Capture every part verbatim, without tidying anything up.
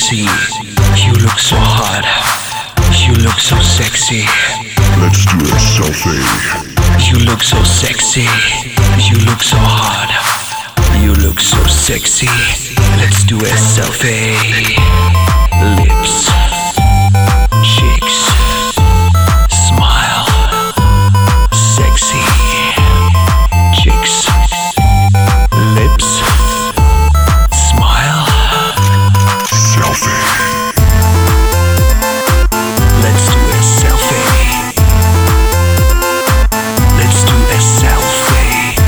sexy. You look so hot. You look so sexy. Let's do a selfie. You look so sexy. You look so hot. You look so sexy. Let's do a selfie. Lips, cheeks, smile, sexy. Cheeks, lips, smile, selfie. Let's do a selfie. Let's do a selfie.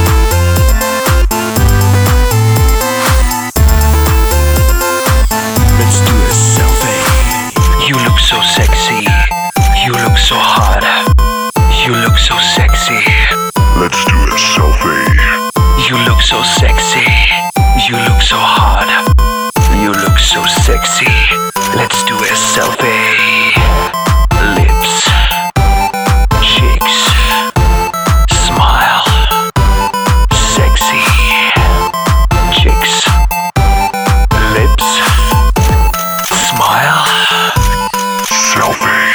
Let's do a selfie. You look so sexy. You look so hot. You look so sexy. Let's do a selfie. You look so sexy. You look so hot. You look so sexy. Let's do a selfie. Lips, cheeks, smile, sexy. Cheeks, lips, smile, Selfie.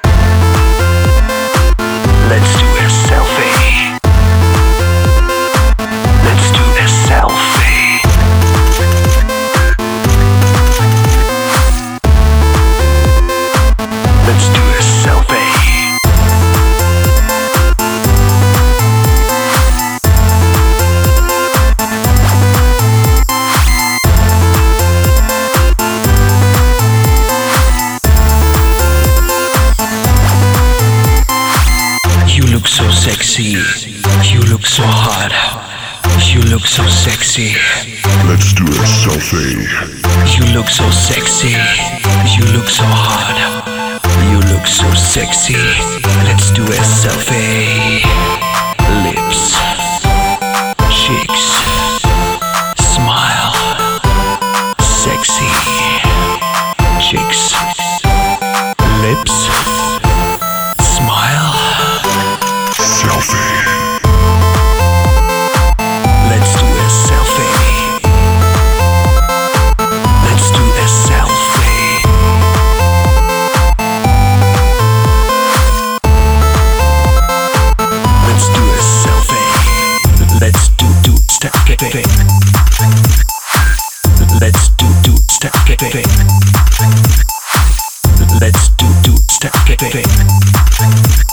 let's do a selfie. Let's do a selfie. Let's do a selfie. You look so sexy. You look so hot. You look so sexy. Let's do a selfie. You look so sexy. You look so hot. You look so sexy. Let's do a selfie. Lips, cheeks, smile, sexy. Cheeks, lips, smile. Selfie. Let's do a selfie. Let's do a selfie. Let's do a selfie. Let's do do step it. Let's do do step it. Let's do do step it.